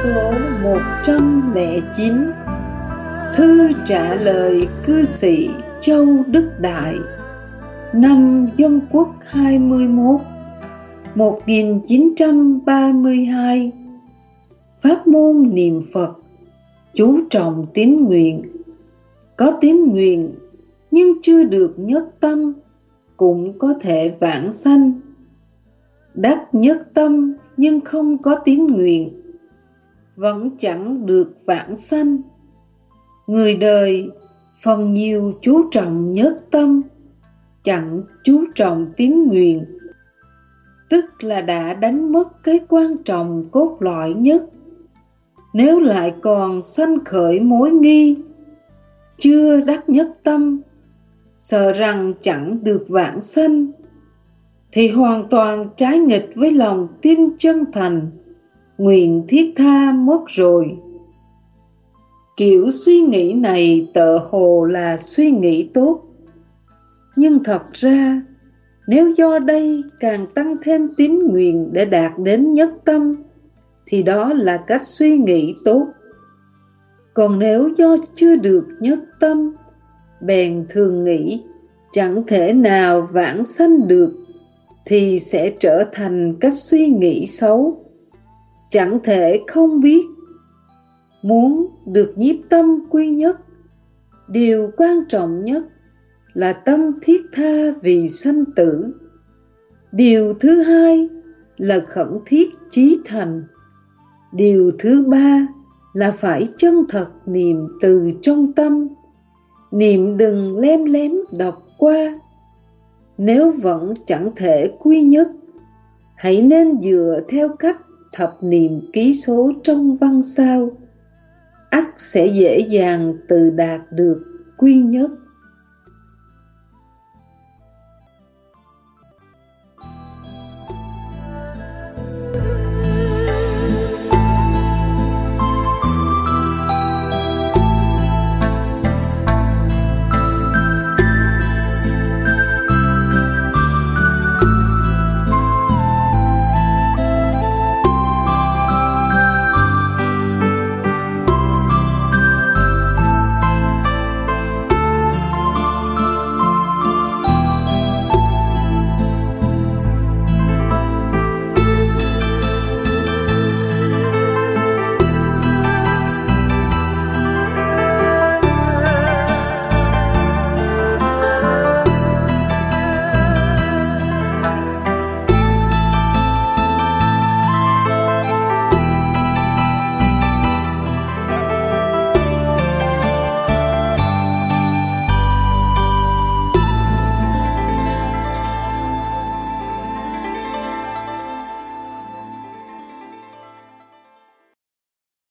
số 109. Thư trả lời cư sĩ Châu Đức Đại, năm Dân Quốc 21, 1932. Pháp môn niệm Phật chú trọng tín nguyện. Có tín nguyện nhưng chưa được nhất tâm cũng có thể vãng sanh. Đắc nhất tâm nhưng không có tín nguyện vẫn chẳng được vãng sanh. Người đời phần nhiều chú trọng nhất tâm, chẳng chú trọng tín nguyện, tức là đã đánh mất cái quan trọng cốt lõi nhất. Nếu lại còn sanh khởi mối nghi, chưa đắc nhất tâm, sợ rằng chẳng được vãng sanh, thì hoàn toàn trái nghịch với lòng tin chân thành, nguyện thiết tha mất rồi. Kiểu suy nghĩ này tựa hồ là suy nghĩ tốt, nhưng thật ra nếu do đây càng tăng thêm tín nguyện để đạt đến nhất tâm, thì đó là cách suy nghĩ tốt. Còn nếu do chưa được nhất tâm, bèn thường nghĩ chẳng thể nào vãng sanh được, thì sẽ trở thành cách suy nghĩ xấu. Chẳng thể không biết, muốn được nhiếp tâm quy nhất, điều quan trọng nhất là tâm thiết tha vì sanh tử. Điều thứ hai là khẩn thiết chí thành. Điều thứ ba là phải chân thật niệm từ trong tâm. Niệm đừng lem lém đọc qua. Nếu vẫn chẳng thể quy nhất, hãy nên dựa theo cách thập niệm ký số trong văn sao, ắt sẽ dễ dàng tự đạt được quy nhất.